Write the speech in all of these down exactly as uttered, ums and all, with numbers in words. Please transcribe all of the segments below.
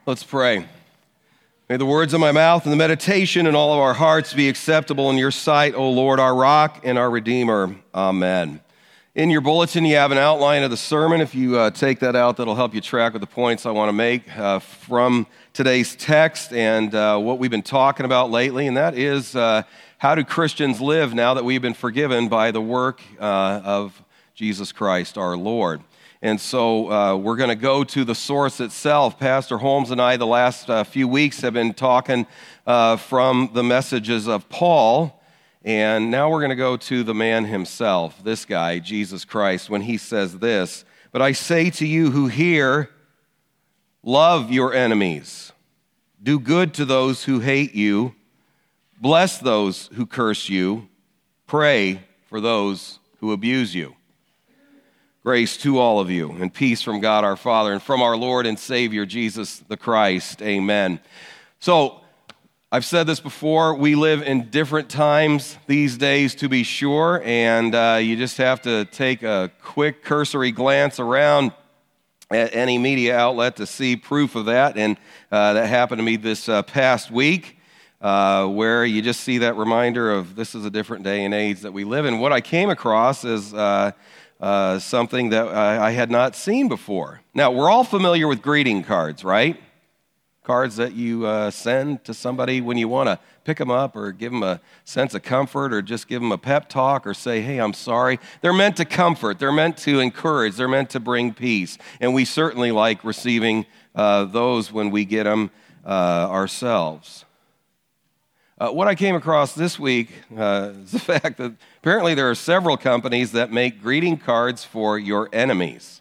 Let's pray. May the words of my mouth and the meditation in all of our hearts be acceptable in your sight, O Lord, our rock and our redeemer. Amen. In your bulletin, you have an outline of the sermon. If you uh, take that out, that'll help you track with the points I want to make uh, from today's text and uh, what we've been talking about lately, and that is uh, how do Christians live now that we've been forgiven by the work uh, of Jesus Christ, our Lord. And so uh, we're going to go to the source itself. Pastor Holmes and I, the last uh, few weeks, have been talking uh, from the messages of Paul. And now we're going to go to the man himself, this guy, Jesus Christ, when he says this, "But I say to you who hear, love your enemies. Do good to those who hate you. Bless those who curse you. Pray for those who abuse you." Grace to all of you, and peace from God our Father, and from our Lord and Savior, Jesus the Christ. Amen. So, I've said this before, we live in different times these days, to be sure, and uh, you just have to take a quick cursory glance around at any media outlet to see proof of that, and uh, that happened to me this uh, past week, uh, where you just see that reminder of this is a different day and age that we live in. What I came across is Uh, Uh, something that I, I had not seen before. Now, we're all familiar with greeting cards, right? Cards that you uh, send to somebody when you want to pick them up or give them a sense of comfort or just give them a pep talk or say, hey, I'm sorry. They're meant to comfort. They're meant to encourage. They're meant to bring peace. And we certainly like receiving uh, those when we get them uh, ourselves. Uh, what I came across this week uh, is the fact that apparently there are several companies that make greeting cards for your enemies.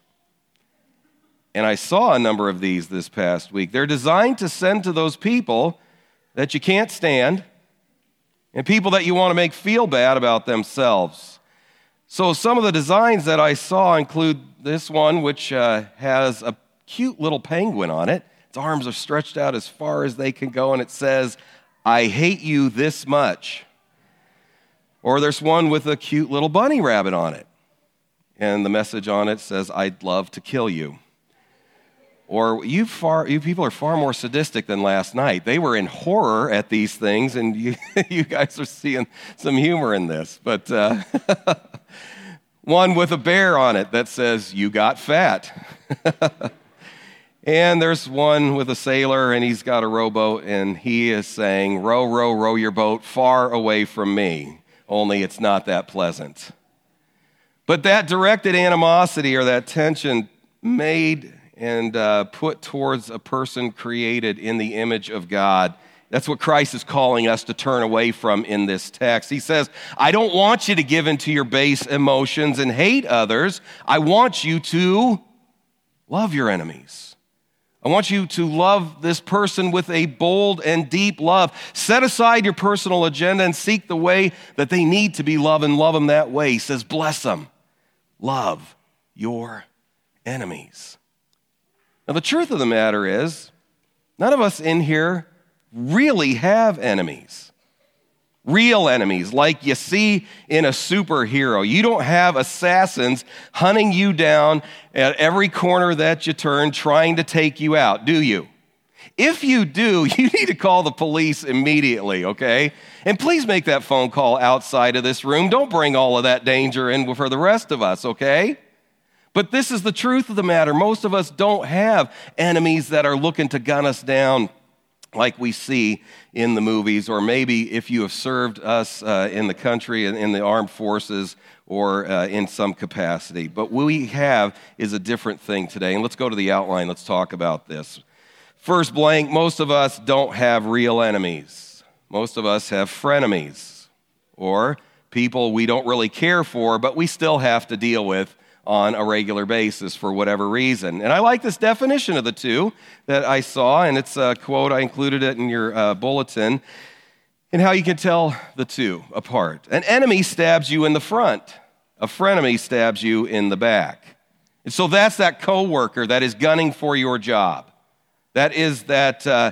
And I saw a number of these this past week. They're designed to send to those people that you can't stand and people that you want to make feel bad about themselves. So some of the designs that I saw include this one, which uh, has a cute little penguin on it. Its arms are stretched out as far as they can go, and it says, "I hate you this much." Or there's one with a cute little bunny rabbit on it, and the message on it says, "I'd love to kill you." Or you far, you people are far more sadistic than last night. They were in horror at these things, and you, you guys are seeing some humor in this. But uh, one with a bear on it that says, "You got fat." And there's one with a sailor, and he's got a rowboat, and he is saying, "Row, row, row your boat far away from me, only it's not that pleasant." But that directed animosity or that tension made and uh, put towards a person created in the image of God, that's what Christ is calling us to turn away from in this text. He says, I don't want you to give into your base emotions and hate others. I want you to love your enemies. I want you to love this person with a bold and deep love. Set aside your personal agenda and seek the way that they need to be loved and love them that way. He says, bless them. Love your enemies. Now, the truth of the matter is, none of us in here really have enemies. Real enemies, like you see in a superhero. You don't have assassins hunting you down at every corner that you turn, trying to take you out, do you? If you do, you need to call the police immediately, okay? And please make that phone call outside of this room. Don't bring all of that danger in for the rest of us, okay? But this is the truth of the matter. Most of us don't have enemies that are looking to gun us down like we see in the movies, or maybe if you have served us uh, in the country, in the armed forces, or uh, in some capacity. But what we have is a different thing today. And let's go to the outline. Let's talk about this. First blank, most of us don't have real enemies. Most of us have frenemies, or people we don't really care for, but we still have to deal with on a regular basis for whatever reason. And I like this definition of the two that I saw, and it's a quote, I included it in your uh, bulletin, and how you can tell the two apart. An enemy stabs you in the front. A frenemy stabs you in the back. And so that's that coworker that is gunning for your job. That is that uh,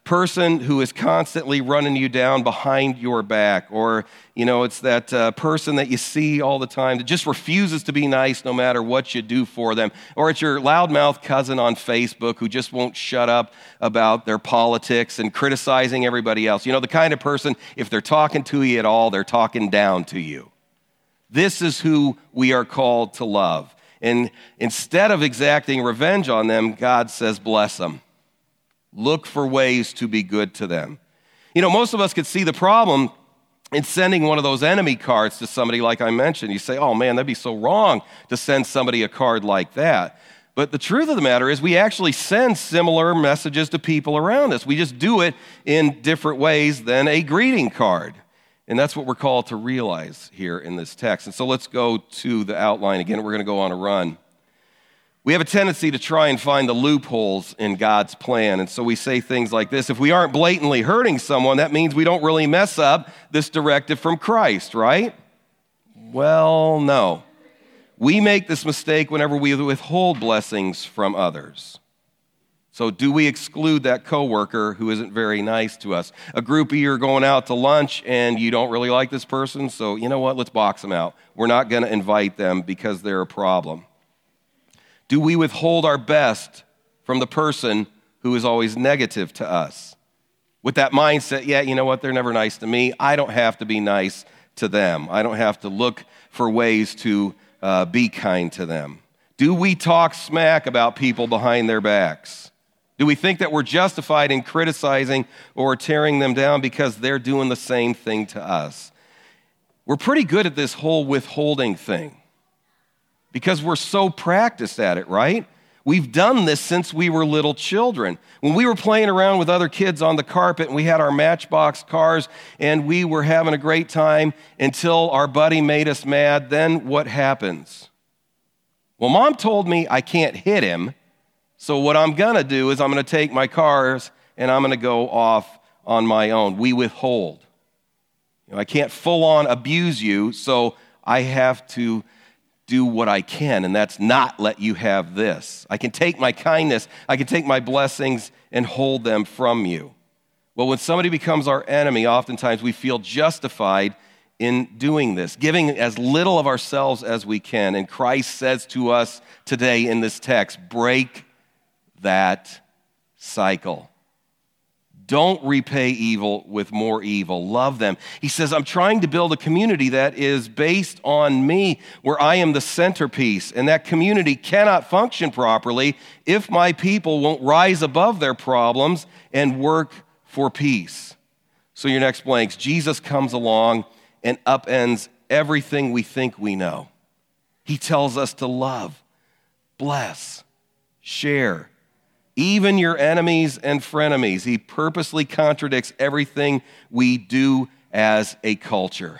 person who is constantly running you down behind your back, or, you know, it's that uh, person that you see all the time that just refuses to be nice no matter what you do for them, or it's your loudmouth cousin on Facebook who just won't shut up about their politics and criticizing everybody else. You know, the kind of person, if they're talking to you at all, they're talking down to you. This is who we are called to love. And instead of exacting revenge on them, God says, bless them. Look for ways to be good to them. You know, most of us could see the problem in sending one of those enemy cards to somebody like I mentioned. You say, oh man, that'd be so wrong to send somebody a card like that. But the truth of the matter is we actually send similar messages to people around us. We just do it in different ways than a greeting card. And that's what we're called to realize here in this text. And so let's go to the outline again. We're going to go on a run. We have a tendency to try and find the loopholes in God's plan. And so we say things like this: if we aren't blatantly hurting someone, that means we don't really mess up this directive from Christ, right? Well, no. We make this mistake whenever we withhold blessings from others. So do we exclude that coworker who isn't very nice to us? A group of you are going out to lunch and you don't really like this person, so you know what? Let's box them out. We're not going to invite them because they're a problem. Do we withhold our best from the person who is always negative to us? With that mindset, yeah, you know what, they're never nice to me. I don't have to be nice to them. I don't have to look for ways to uh, be kind to them. Do we talk smack about people behind their backs? Do we think that we're justified in criticizing or tearing them down because they're doing the same thing to us? We're pretty good at this whole withholding thing, because we're so practiced at it, right? We've done this since we were little children. When we were playing around with other kids on the carpet and we had our Matchbox cars and we were having a great time until our buddy made us mad, then what happens? Well, Mom told me I can't hit him, so what I'm going to do is I'm going to take my cars and I'm going to go off on my own. We withhold. You know, I can't full on abuse you, so I have to do what I can, and that's not let you have this. I can take my kindness, I can take my blessings and hold them from you. Well, when somebody becomes our enemy, oftentimes we feel justified in doing this, giving as little of ourselves as we can. And Christ says to us today in this text, break that cycle. Don't repay evil with more evil. Love them. He says, I'm trying to build a community that is based on me, where I am the centerpiece. And that community cannot function properly if my people won't rise above their problems and work for peace. So your next blanks, Jesus comes along and upends everything we think we know. He tells us to love, bless, share, even your enemies and frenemies. He purposely contradicts everything we do as a culture.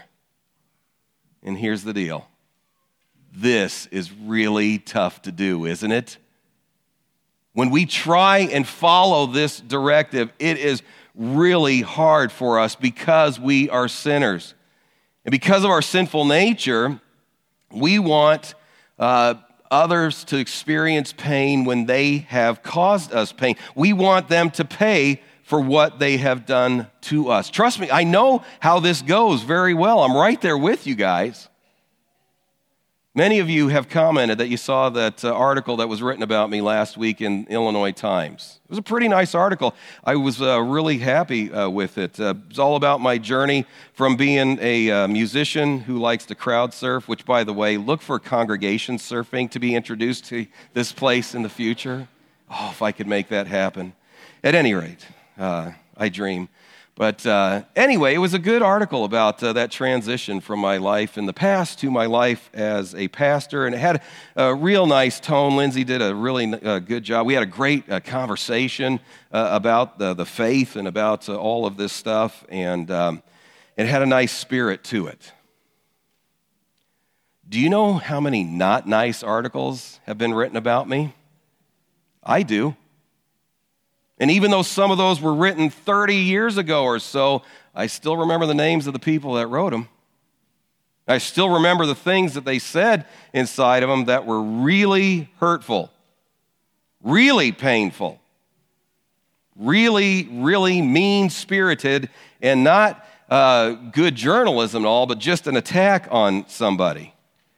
And here's the deal. This is really tough to do, isn't it? When we try and follow this directive, it is really hard for us because we are sinners. And because of our sinful nature, we want uh, others to experience pain when they have caused us pain. We want them to pay for what they have done to us. Trust me, I know how this goes very well. I'm right there with you guys. Many of you have commented that you saw that uh, article that was written about me last week in Illinois Times. It was a pretty nice article. I was uh, really happy uh, with it. Uh, it's all about my journey from being a uh, musician who likes to crowd surf, which, by the way, look for congregation surfing to be introduced to this place in the future. Oh, if I could make that happen. At any rate, uh, I dream. But uh, anyway, it was a good article about uh, that transition from my life in the past to my life as a pastor, and it had a real nice tone. Lindsay did a really uh, good job. We had a great uh, conversation uh, about the, the faith and about uh, all of this stuff, and um, it had a nice spirit to it. Do you know how many not nice articles have been written about me? I do. And even though some of those were written thirty years ago or so, I still remember the names of the people that wrote them. I still remember the things that they said inside of them that were really hurtful, really painful. Really, really mean-spirited and not uh, good journalism and all, but just an attack on somebody.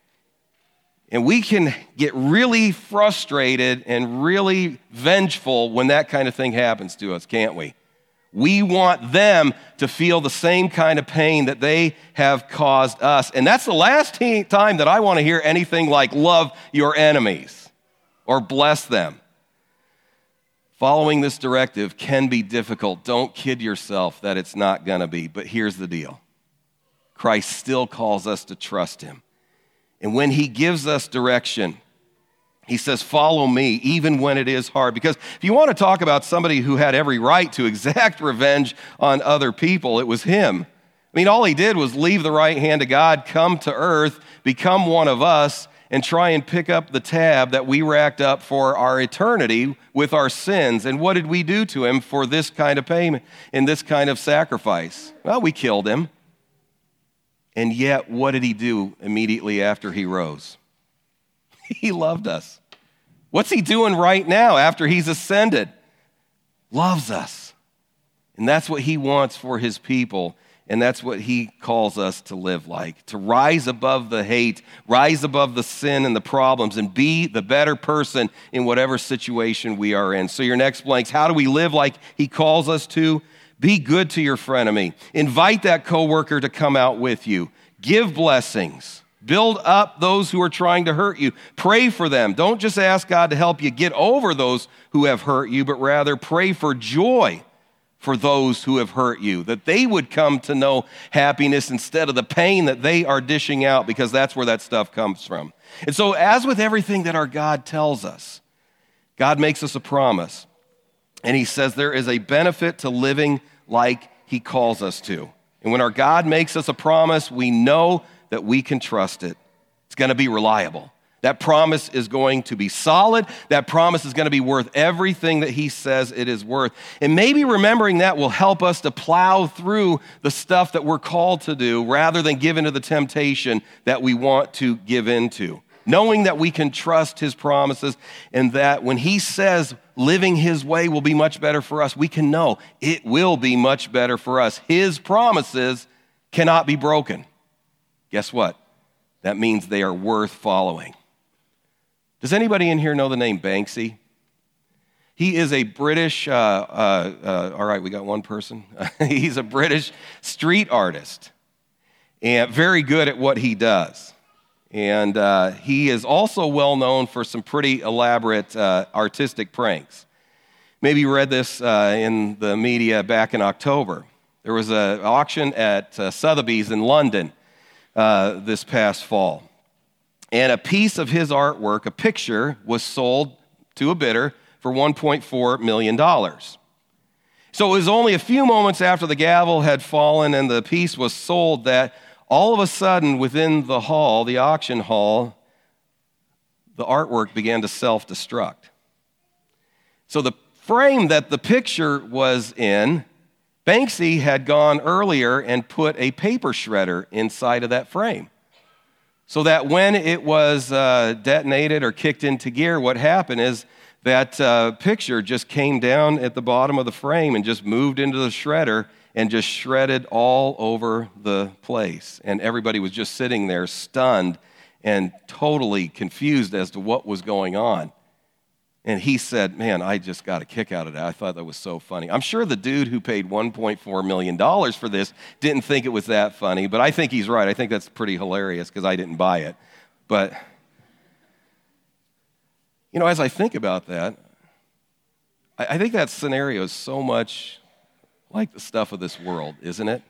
And we can get really frustrated and really vengeful when that kind of thing happens to us, can't we? We want them to feel the same kind of pain that they have caused us. And that's the last time that I want to hear anything like love your enemies or bless them. Following this directive can be difficult. Don't kid yourself that it's not going to be. But here's the deal. Christ still calls us to trust him. And when he gives us direction, he says, follow me, even when it is hard. Because if you want to talk about somebody who had every right to exact revenge on other people, it was him. I mean, all he did was leave the right hand of God, come to earth, become one of us, and try and pick up the tab that we racked up for our eternity with our sins. And what did we do to him for this kind of payment and this kind of sacrifice? Well, we killed him. And yet, what did he do immediately after he rose? He loved us. What's he doing right now after he's ascended? Loves us. And that's what he wants for his people. And that's what he calls us to live like, to rise above the hate, rise above the sin and the problems, and be the better person in whatever situation we are in. So your next blank's, how do we live like he calls us to? Be good to your frenemy. Invite that coworker to come out with you. Give blessings. Build up those who are trying to hurt you. Pray for them. Don't just ask God to help you get over those who have hurt you, but rather pray for joy for those who have hurt you, that they would come to know happiness instead of the pain that they are dishing out, because that's where that stuff comes from. And so, as with everything that our God tells us, God makes us a promise, and he says there is a benefit to living like he calls us to. And when our God makes us a promise, we know that we can trust it. It's going to be reliable. That promise is going to be solid. That promise is going to be worth everything that he says it is worth. And maybe remembering that will help us to plow through the stuff that we're called to do rather than give into the temptation that we want to give into. Knowing that we can trust his promises and that when he says living his way will be much better for us, we can know it will be much better for us. His promises cannot be broken. Guess what? That means they are worth following. Does anybody in here know the name Banksy? He is a British, uh, uh, uh, all right, we got one person. He's a British street artist and very good at what he does. And uh, he is also well known for some pretty elaborate uh, artistic pranks. Maybe you read this uh, in the media back in October. There was an auction at uh, Sotheby's in London uh, this past fall. And a piece of his artwork, a picture, was sold to a bidder for one point four million dollars. So it was only a few moments after the gavel had fallen and the piece was sold that all of a sudden within the hall, the auction hall, the artwork began to self-destruct. So the frame that the picture was in, Banksy had gone earlier and put a paper shredder inside of that frame. So that when it was uh, detonated or kicked into gear, what happened is that uh, picture just came down at the bottom of the frame and just moved into the shredder and just shredded all over the place. And everybody was just sitting there stunned and totally confused as to what was going on. And he said, man, I just got a kick out of that. I thought that was so funny. I'm sure the dude who paid one point four million dollars for this didn't think it was that funny, but I think he's right. I think that's pretty hilarious because I didn't buy it. But, you know, as I think about that, I, I think that scenario is so much like the stuff of this world, isn't it?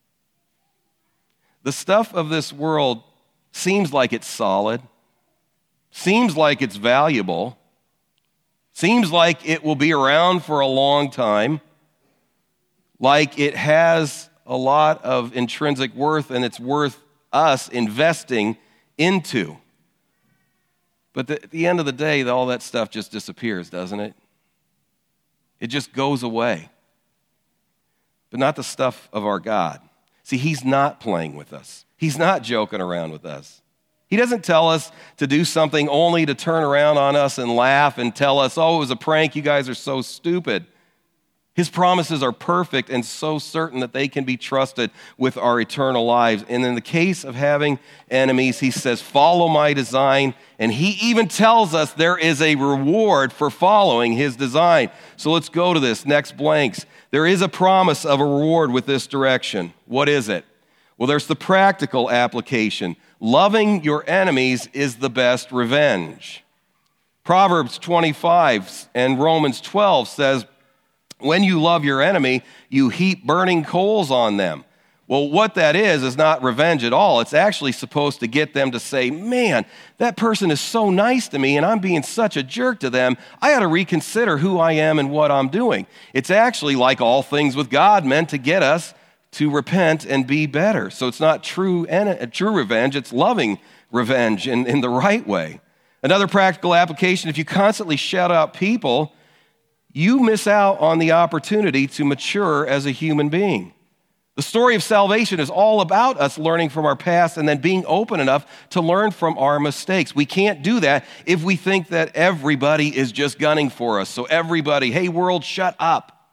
The stuff of this world seems like it's solid, seems like it's valuable, seems like it will be around for a long time, like it has a lot of intrinsic worth and it's worth us investing into. But the, at the end of the day, all that stuff just disappears, doesn't it? It just goes away. But not the stuff of our God. See, he's not playing with us. He's not joking around with us. He doesn't tell us to do something only to turn around on us and laugh and tell us, oh, it was a prank, you guys are so stupid. His promises are perfect and so certain that they can be trusted with our eternal lives. And in the case of having enemies, he says, follow my design. And he even tells us there is a reward for following his design. So let's go to this, next blanks. There is a promise of a reward with this direction. What is it? Well, there's the practical application. Loving your enemies is the best revenge. Proverbs twenty-five and Romans twelve says, when you love your enemy, you heap burning coals on them. Well, what that is is not revenge at all. It's actually supposed to get them to say, man, that person is so nice to me and I'm being such a jerk to them. I ought to reconsider who I am and what I'm doing. It's actually, like all things with God, meant to get us to repent and be better. So it's not true, true revenge, it's loving revenge in, in the right way. Another practical application, if you constantly shout out people, you miss out on the opportunity to mature as a human being. The story of salvation is all about us learning from our past and then being open enough to learn from our mistakes. We can't do that if we think that everybody is just gunning for us. So everybody, hey world, shut up.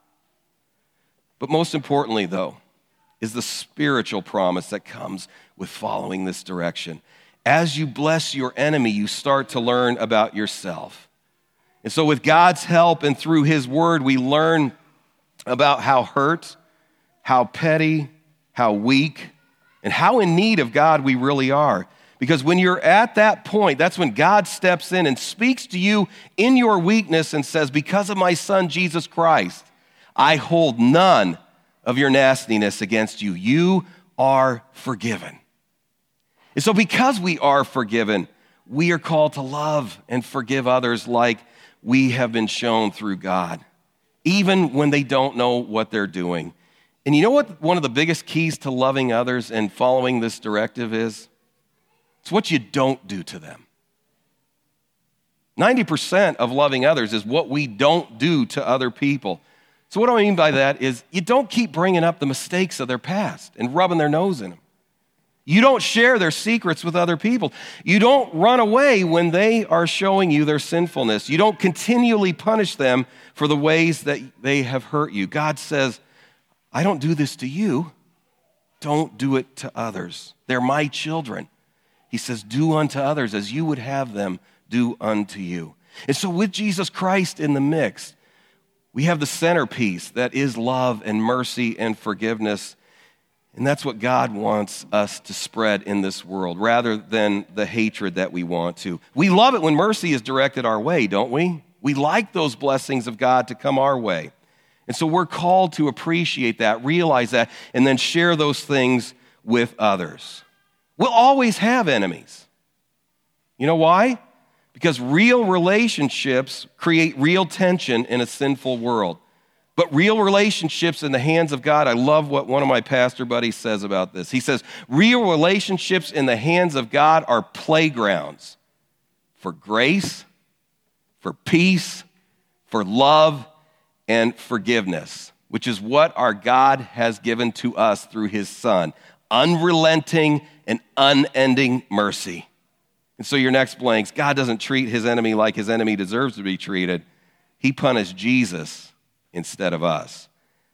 But most importantly, though, is the spiritual promise that comes with following this direction. As you bless your enemy, you start to learn about yourself. And so with God's help and through his word, we learn about how hurt, how petty, how weak, and how in need of God we really are. Because when you're at that point, that's when God steps in and speaks to you in your weakness and says, because of my son, Jesus Christ, I hold none of your nastiness against you. You are forgiven. And so because we are forgiven, we are called to love and forgive others like we have been shown through God, even when they don't know what they're doing. And you know what one of the biggest keys to loving others and following this directive is? It's what you don't do to them. ninety percent of loving others is what we don't do to other people. So what do I mean by that is you don't keep bringing up the mistakes of their past and rubbing their nose in them. You don't share their secrets with other people. You don't run away when they are showing you their sinfulness. You don't continually punish them for the ways that they have hurt you. God says, I don't do this to you. Don't do it to others. They're my children. He says, do unto others as you would have them do unto you. And so with Jesus Christ in the mix, we have the centerpiece that is love and mercy and forgiveness. And that's what God wants us to spread in this world, rather than the hatred that we want to. We love it when mercy is directed our way, don't we? We like those blessings of God to come our way. And so we're called to appreciate that, realize that, and then share those things with others. We'll always have enemies. You know why? Because real relationships create real tension in a sinful world. But real relationships in the hands of God, I love what one of my pastor buddies says about this. He says, real relationships in the hands of God are playgrounds for grace, for peace, for love, and forgiveness, which is what our God has given to us through his Son, unrelenting and unending mercy. And so your next blanks, God doesn't treat his enemy like his enemy deserves to be treated. He punished Jesus instead of us.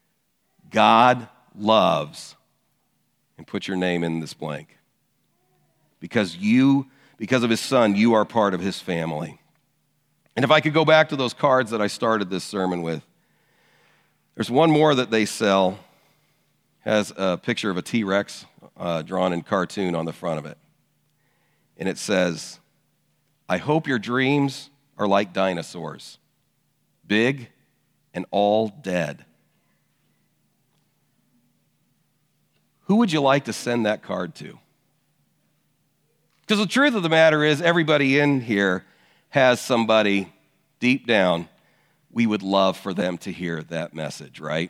God loves, and put your name in this blank, because you, because of his Son, you are part of his family. And if I could go back to those cards that I started this sermon with, there's one more that they sell, has a picture of a T-Rex uh, drawn in cartoon on the front of it. And it says, I hope your dreams are like dinosaurs, big and all dead. Who would you like to send that card to? Because the truth of the matter is, everybody in here has somebody deep down we would love for them to hear that message, right?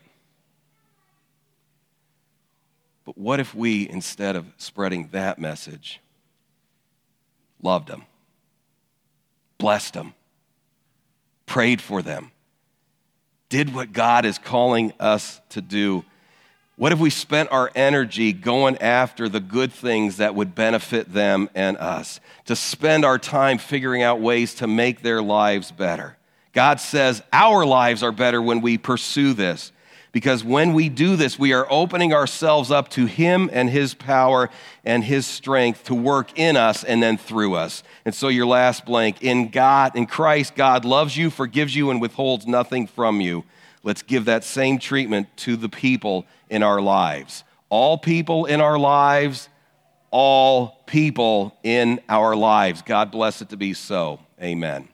But what if we, instead of spreading that message, loved them, blessed them, prayed for them, did what God is calling us to do? What if we spent our energy going after the good things that would benefit them and us, to spend our time figuring out ways to make their lives better? God says our lives are better when we pursue this, because when we do this, we are opening ourselves up to him and his power and his strength to work in us and then through us. And so your last blank, in God, in Christ, God loves you, forgives you, and withholds nothing from you. Let's give that same treatment to the people in our lives. All people in our lives, all people in our lives. God bless it to be so. Amen.